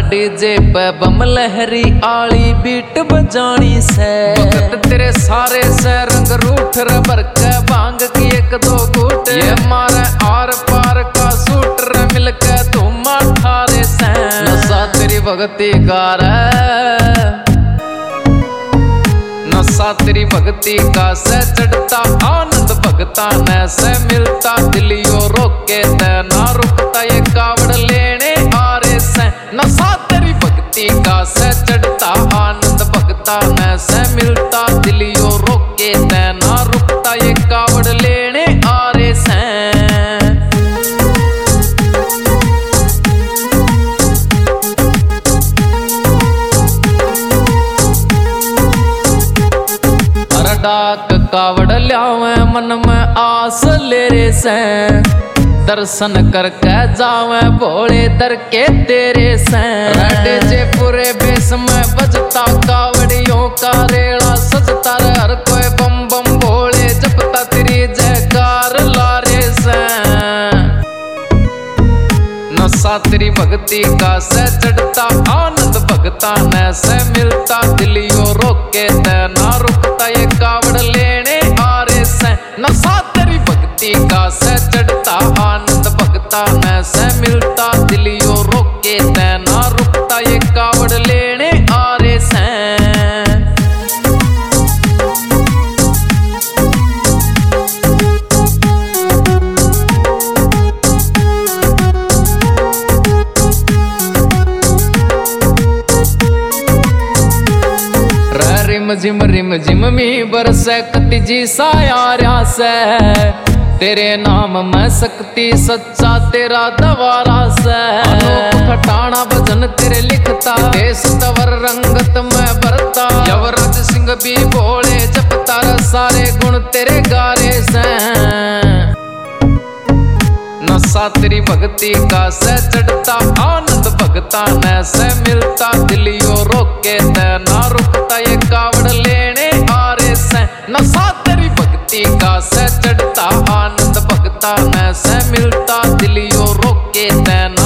DJ पे बम लहरी आली beat बजानी से भगत तेरे सारे से रंग रूठ रबर के भांग की एक दो घूट ये मारे आर पार का सूट रे मिलके धुमा ठारे से नशा तेरी भगती का रे नशा तेरी भक्ति का से चढ़ता आनंद भगता ने से मिलता दिलियो रोके ते ना रुकता ये कावड़ लेने आ रे से नशा तेरी भक्ति का से चढ़ता आनंद भगता ने से मिलता दिलियो रोके ते ना रुकता ये कावड़ लेने आ रे से डाक कावड़ ल्यावे मन में आस ले रे से दर्शन करके जावे भोले दर के तेरे से डीजे पूरे बेस में बजता कावड़ियों का रेड़ा सजता रे हर कोई बम बम भोले जपता तेरी जयकार लारे से नशा तेरी भक्ति का से चढ़ता आनंद भगता ने से मिलता दिलियो रोके ते ना रुकता ये कावड़ लेने आ रे से नशा तेरी भक्ति का से चढ़ता आनंद भगता ने से मिलता दिलियो रोके ते ना रुकता ये कावड़ लेने आ रे से रिम झिम मी बरसे कति जी सायारा से तेरे नाम में शक्ति सच्चा तेरा दवारा से अनूप खटाना भजन तेरे लिखता देश तवर रंगत में भरता यवराज सिंह भी भोले जपता सारे गुण तेरे गारे से नशा तेरी भक्ति का से चढ़ता आनंद भगता ने से मिलता दिलियो रोके ते ना रुकता ये कावड़ लेने आ रे से नशा तेरी भक्ति का से चढ़ता आनंद भगता ने से मिलता दिलियो रोके ते ना